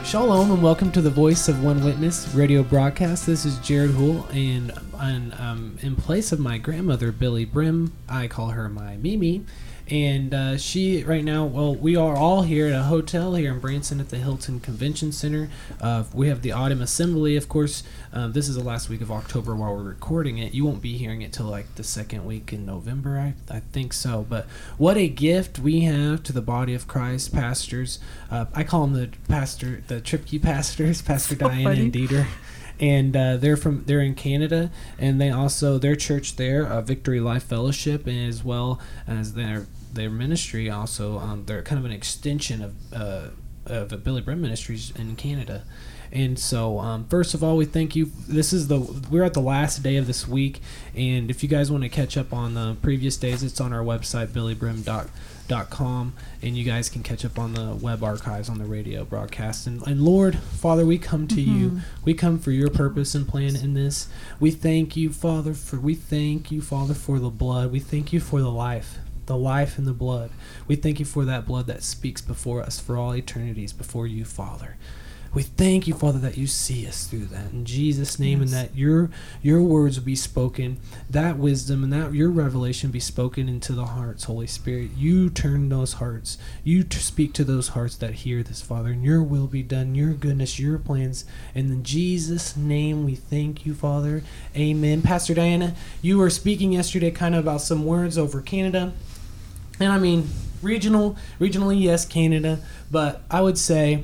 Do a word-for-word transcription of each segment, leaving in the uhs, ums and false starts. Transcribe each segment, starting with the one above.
Shalom and welcome to the Voice of One Witness radio broadcast. This is Jared Houle, and, and um, in place of my grandmother, Billy Brim, I call her my Mimi. And uh, she, right now, well, we are all here at a hotel here in Branson at the Hilton Convention Center. Uh, we have the Autumn Assembly, of course. Uh, this is the last week of October while we're recording it. You won't be hearing it till like the second week in November, I, I think so. But what a gift we have to the body of Christ, pastors. Uh, I call them the pastor, the Tripkey pastors, Pastor So Diana funny. and Dieter. And uh, they're from they're in Canada, and they also their church there, uh, Victory Life Fellowship, and as well as their their ministry also um, they're kind of an extension of uh, of the Billy Brim Ministries in Canada. And so um, first of all, we thank you. This is the we're at the last day of this week, and if you guys want to catch up on the previous days, it's on our website billy brim dot com, and you guys can catch up on the web archives on the radio broadcast. And, and Lord, Father, we come to Mm-hmm. you. We come for your purpose and plan in this. We thank you, Father, for we thank you, Father, for the blood. We thank you for the life. The life and the blood. We thank you for that blood that speaks before us for all eternities before you, Father. We thank you, Father, that you see us through that. In Jesus' name, Yes. and that your your words will be spoken, that wisdom and that your revelation be spoken into the hearts, Holy Spirit. You turn those hearts. You t- speak to those hearts that hear this, Father, and your will be done, your goodness, your plans. And in Jesus' name, we thank you, Father. Amen. Pastor Diana, you were speaking yesterday kind of about some words over Canada. And I mean, regional, regionally, yes, Canada, but I would say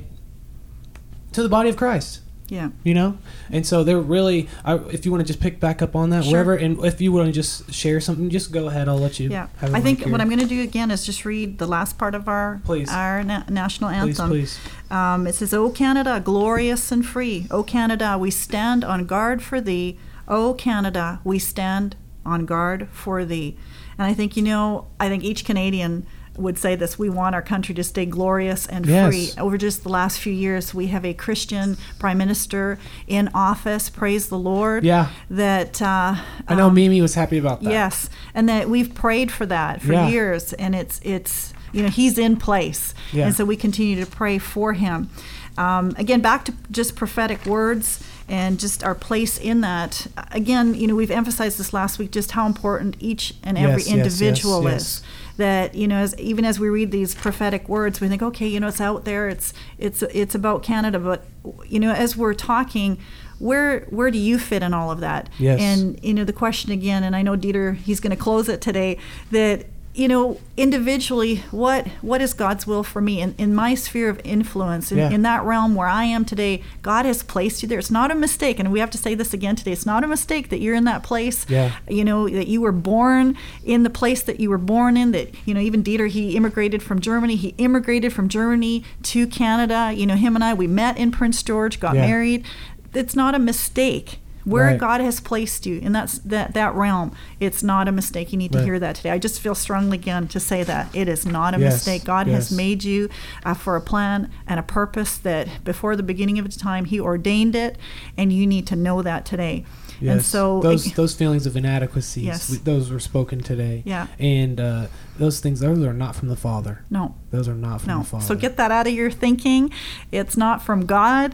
to the body of Christ, Yeah. you know? And so they're really, I, if you want to just pick back up on that, Sure. wherever, and if you want to just share something, just go ahead. I'll let you. Yeah. have the I think mic here. what I'm going to do again is just read the last part of our Please. our na- national Please, anthem. please. Um, it says, O Canada, glorious and free. O Canada, we stand on guard for thee. O Canada, we stand on guard for thee. And I think, you know, I think each Canadian would say this: we want our country to stay glorious and Yes. free. Over just the last few years, we have a Christian prime minister in office, praise the Lord. Yeah. That uh, I know um, Mimi was happy about that. Yes, and that we've prayed for that for Yeah. years, and it's it's you know he's in place, Yeah. and so we continue to pray for him. Um, again, back to just prophetic words and just our place in that. Again, you know, we've emphasized this last week just how important each and every Yes, yes, individual yes, yes. is. That, you know, as even as we read these prophetic words, we think, okay, you know, it's out there, it's it's it's about Canada, but you know, as we're talking, where where do you fit in all of that? Yes. And you know, the question again, and I know Dieter, he's going to close it today, that you know, individually, what what is God's will for me in, in my sphere of influence, in, Yeah. in that realm where I am today? God has placed you there. It's not a mistake, and we have to say this again today. It's not a mistake that you're in that place. Yeah. You know, that you were born in the place that you were born in. That, you know, even Dieter, he immigrated from Germany. He immigrated from Germany to Canada. You know, him and I, we met in Prince George, got Yeah. married. It's not a mistake. Where Right. God has placed you in that, that that realm, it's not a mistake. You need to Right. hear that today. I just feel strongly again to say that it is not a Yes, mistake. God yes. has made you uh, for a plan and a purpose that before the beginning of time He ordained it, and you need to know that today. Yes. And so those ag- those feelings of inadequacies, Yes. we, those were spoken today. Yeah. And uh, those things, those are not from the Father. no. Those are not from No. the Father. So get that out of your thinking. It's not from God.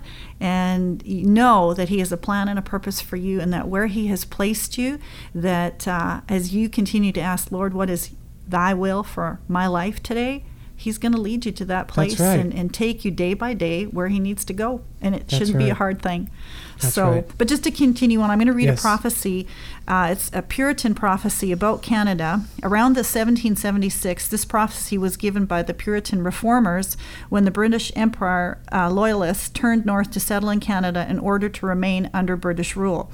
And you know that He has a plan and a purpose for you, and that where He has placed you, that uh, as you continue to ask, Lord, what is thy will for my life today? He's going to lead you to that place right. and, and take you day by day where He needs to go. And it That's shouldn't be a right. hard thing. That's so, right. but just to continue on, I'm going to read Yes. a prophecy. Uh, it's a Puritan prophecy about Canada. Around the seventeen seventy-six, this prophecy was given by the Puritan reformers when the British Empire uh, loyalists turned north to settle in Canada in order to remain under British rule.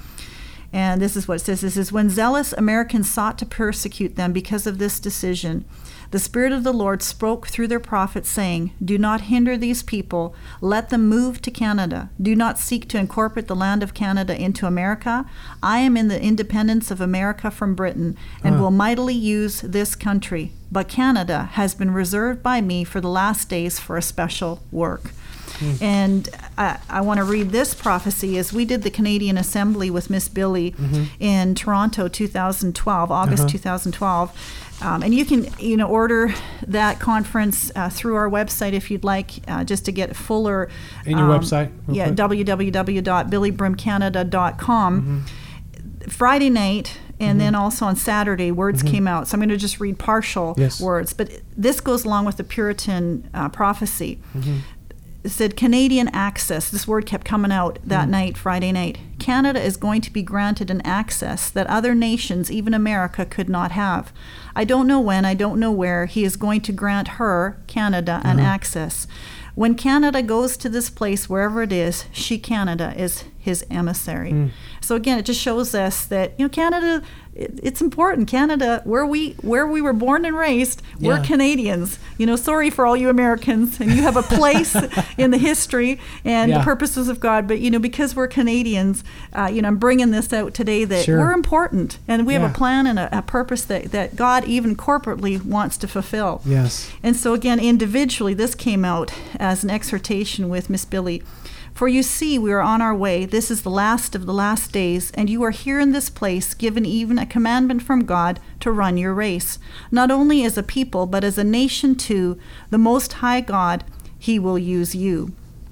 And this is what it says. This is when zealous Americans sought to persecute them because of this decision. The Spirit of the Lord spoke through their prophets, saying, Do not hinder these people. Let them move to Canada. Do not seek to incorporate the land of Canada into America. I am in the independence of America from Britain, and Ah. will mightily use this country. But Canada has been reserved by me for the last days for a special work. Mm. And I, I want to read this prophecy as we did the Canadian Assembly with Miss Billy mm-hmm. in Toronto, two thousand twelve, August uh-huh. two thousand twelve. Um, and you can, you know, order that conference uh, through our website if you'd like, uh, just to get fuller. In your um, website? Yeah, w w w dot billy brim canada dot com. Mm-hmm. Friday night, and mm-hmm. then also on Saturday, words mm-hmm. came out. So I'm going to just read partial yes. words. But this goes along with the Puritan uh, prophecy. Mm-hmm. It said, Canadian access. This word kept coming out that mm. night, Friday night. Canada is going to be granted an access that other nations, even America, could not have. I don't know when, I don't know where, he is going to grant her, Canada, an mm-hmm. access. When Canada goes to this place, wherever it is, she, Canada, is his emissary. Mm. So again, it just shows us that, you know, Canada, it, it's important. Canada, where we where we were born and raised, yeah. we're Canadians. You know, sorry for all you Americans, and you have a place in the history and yeah. the purposes of God. But, you know, because we're Canadians, uh, you know, I'm bringing this out today that sure. we're important. And we yeah. have a plan and a, a purpose that, that God even corporately wants to fulfill. Yes. And so again, individually, this came out as an exhortation with Miss Billy. For you see, we are on our way. This is the last of the last days, and you are here in this place, given even a commandment from God to run your race. Not only as a people, but as a nation too, the Most High God, he will use you.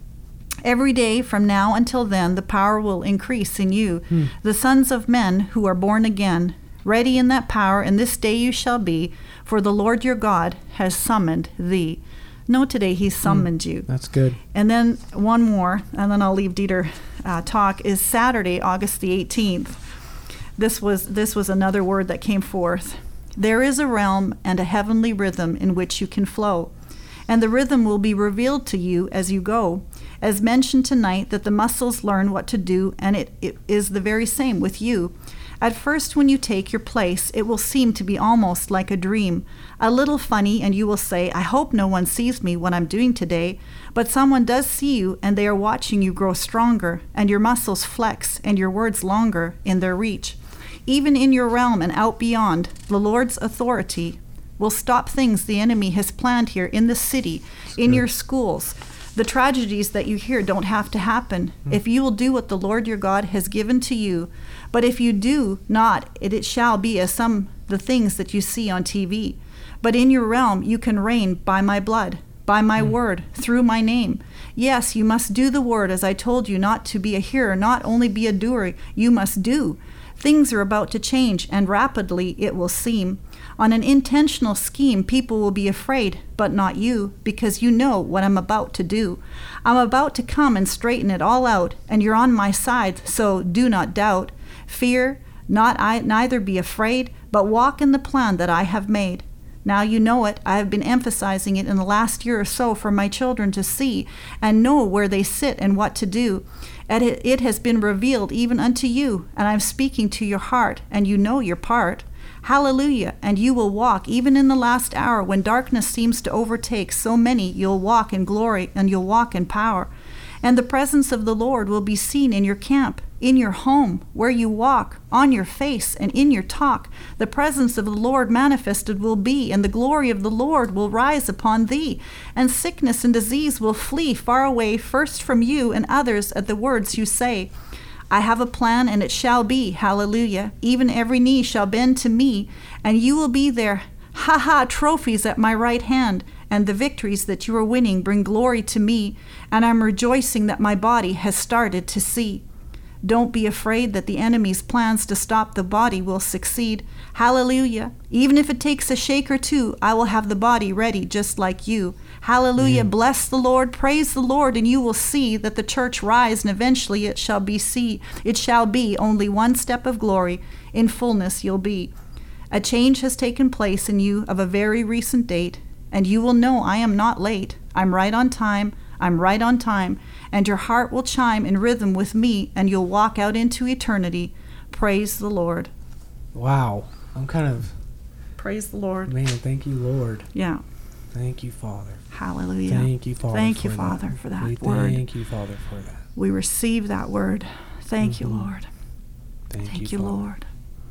Every day from now until then, the power will increase in you, hmm. the sons of men who are born again. Ready in that power, and this day you shall be, for the Lord your God has summoned thee. No, today he summoned mm, you. That's good. And then one more, and then I'll leave Dieter uh, talk, is Saturday, August the eighteenth. This was this was another word that came forth. There is a realm and a heavenly rhythm in which you can flow, and the rhythm will be revealed to you as you go. As mentioned tonight, that the muscles learn what to do, and it, it is the very same with you. At first, when you take your place, it will seem to be almost like a dream, a little funny, and you will say, I hope no one sees me what I'm doing today. But someone does see you, and they are watching you grow stronger, and your muscles flex, and your words longer in their reach. Even in your realm and out beyond, the Lord's authority will stop things the enemy has planned here in the city, That's in good. Your schools. The tragedies that you hear don't have to happen mm. if you will do what the Lord your God has given to you. But if you do not, it, it shall be as some the things that you see on T V. But in your realm you can reign by my blood, by my mm. word, through my name. Yes, you must do the word, as I told you, not to be a hearer, not only be a doer, you must do. Things are about to change, and rapidly it will seem. On an intentional scheme, people will be afraid, but not you, because you know what I'm about to do. I'm about to come and straighten it all out, and you're on my side, so do not doubt. Fear, not I, neither be afraid, but walk in the plan that I have made. Now you know it. I have been emphasizing it in the last year or so for my children to see and know where they sit and what to do. And it, it has been revealed even unto you, and I'm speaking to your heart, and you know your part. Hallelujah, and you will walk, even in the last hour when darkness seems to overtake so many, you'll walk in glory and you'll walk in power. And the presence of the Lord will be seen in your camp, in your home, where you walk, on your face, and in your talk. The presence of the Lord manifested will be, and the glory of the Lord will rise upon thee. And sickness and disease will flee far away, first from you and others at the words you say. I have a plan, and it shall be, hallelujah. Even every knee shall bend to me, and you will be there. Ha ha, trophies at my right hand, and the victories that you are winning bring glory to me, and I'm rejoicing that my body has started to see. Don't be afraid that the enemy's plans to stop the body will succeed. Hallelujah. Even if it takes a shake or two, I will have the body ready just like you. Hallelujah. Mm. Bless the Lord, praise the Lord, and you will see that the church rise, and eventually it shall be see, it shall be only one step of glory. In fullness you'll be. A change has taken place in you of a very recent date, and you will know I am not late. I'm right on time. I'm right on time, and your heart will chime in rhythm with me, and you'll walk out into eternity. Praise the Lord. Wow. I'm kind of... Praise the Lord. Man, thank you, Lord. Yeah. Thank you, Father. Hallelujah. Thank you, Father. Thank you, for Father, that. for that we word. Thank you, Father, for that. We receive that word. Thank mm-hmm. you, Lord. Thank, thank you, you Father. Lord.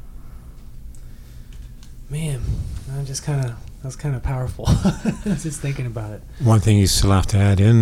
Man, I'm just kind of... That's kind of powerful. I was just thinking about it. One thing you still have to add in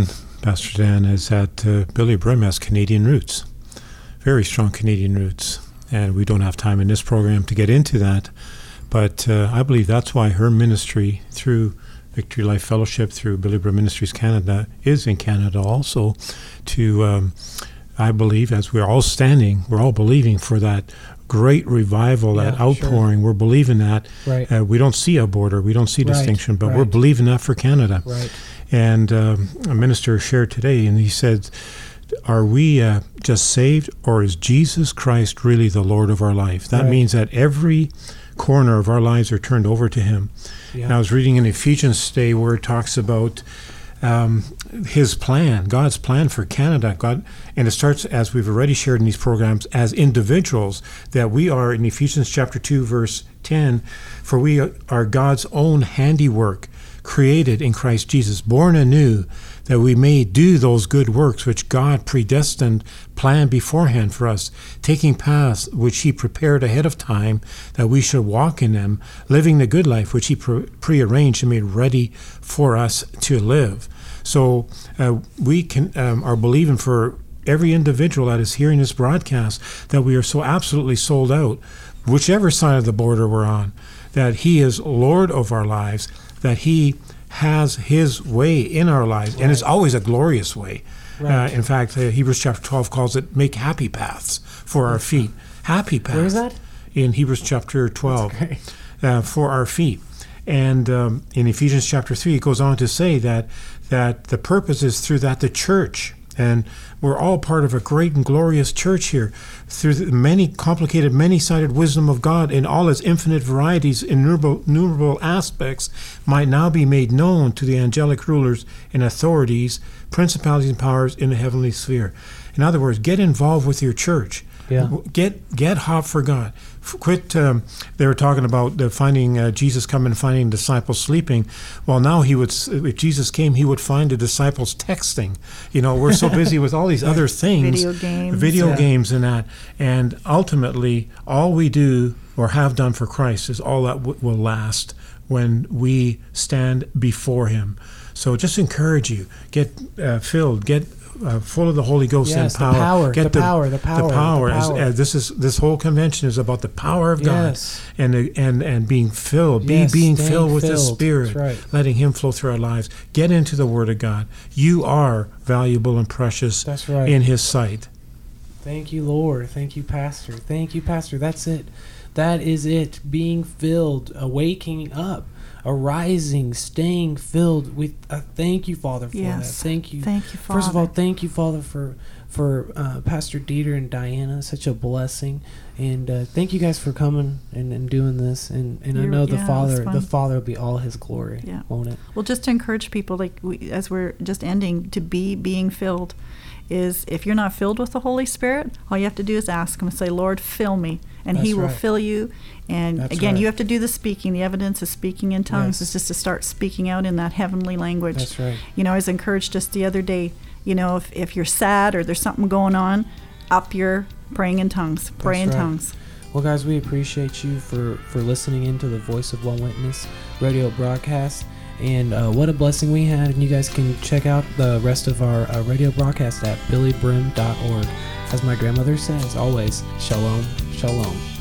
Pastor Dan, is that uh, Billy Brim has Canadian roots, very strong Canadian roots. And we don't have time in this program to get into that. But uh, I believe that's why her ministry through Victory Life Fellowship, through Billy Brim Ministries Canada, is in Canada also. To, um, I believe, as we're all standing, we're all believing for that great revival, Yeah, that outpouring. sure. We're believing that. Right. Uh, we don't see a border, we don't see Right, distinction, but right. we're believing that for Canada. Right. And um, a minister shared today, and he said, are we uh, just saved, or is Jesus Christ really the Lord of our life? That Right. means that every corner of our lives are turned over to him. Yeah. And I was reading in Ephesians today where it talks about um, his plan, God's plan for Canada. God, and it starts, as we've already shared in these programs, as individuals, that we are, in Ephesians chapter two, verse ten, for we are God's own handiwork, created in Christ Jesus, born anew, that we may do those good works which God predestined, planned beforehand for us, taking paths which he prepared ahead of time, that we should walk in them, living the good life which he pre- prearranged and made ready for us to live. So uh, we can um, are believing for every individual that is hearing this broadcast that we are so absolutely sold out, whichever side of the border we're on, that he is Lord of our lives, that he has his way in our lives, Right. and it's always a glorious way. Right. Uh, in fact, uh, Hebrews chapter twelve calls it, make happy paths for our feet. Happy paths. Where is that? In Hebrews chapter twelve, That's great. uh, for our feet. And um, in Ephesians chapter three, it goes on to say that that the purpose is through that the church, and we're all part of a great and glorious church here, through the many complicated, many-sided wisdom of God in all its infinite varieties, innumerable, innumerable aspects, might now be made known to the angelic rulers and authorities, principalities and powers in the heavenly sphere. In other words, get involved with your church. Yeah. Get get hot for God. F- Quit. Um, they were talking about the finding uh, Jesus coming and finding disciples sleeping. Well, now he would. s- If Jesus came, he would find the disciples texting. You know, we're so busy with all these other things, Video games. video Yeah. games, and that. And ultimately, all we do or have done for Christ is all that w- will last when we stand before Him. So, just encourage you: get uh, filled, get. Uh, full of the Holy Ghost Yes, and the power. power, Get the power, the power, The power. the As- power. as this is this whole convention is about the power of God Yes. and the- and and being filled, Yes, be being staying filled with the filled. Spirit, That's right. letting Him flow through our lives. Get into the Word of God. You are valuable and precious That's right. in His sight. Thank you, Lord. Thank you, Pastor. Thank you, Pastor. That's it. That is it. Being filled, awaking up, arising, staying filled. We uh, thank you, Father, for Yes. that. Thank you. Thank you, First of all, Father. thank you, Father, for for uh, Pastor Dieter and Diana. Such a blessing, and uh, thank you guys for coming and, and doing this. And, and I You're- know the yeah, it was Father, fun. the Father will be all His glory, Yeah. won't it? Well, just to encourage people, like we, as we're just ending, to be being filled, is if you're not filled with the Holy Spirit, all you have to do is ask Him and say, Lord, fill me. And He That's will right. fill you. And That's again, right. you have to do the speaking. The evidence of speaking in tongues Yes. is just to start speaking out in that heavenly language. That's right. You know, I was encouraged just the other day, you know, if, if you're sad or there's something going on, up your praying in tongues. Pray That's in right. tongues. Well, guys, we appreciate you for, for listening into the Voice of One Witness radio broadcast. And uh, what a blessing we had. And you guys can check out the rest of our uh, radio broadcast at billy brim dot org. As my grandmother says, always, shalom, shalom.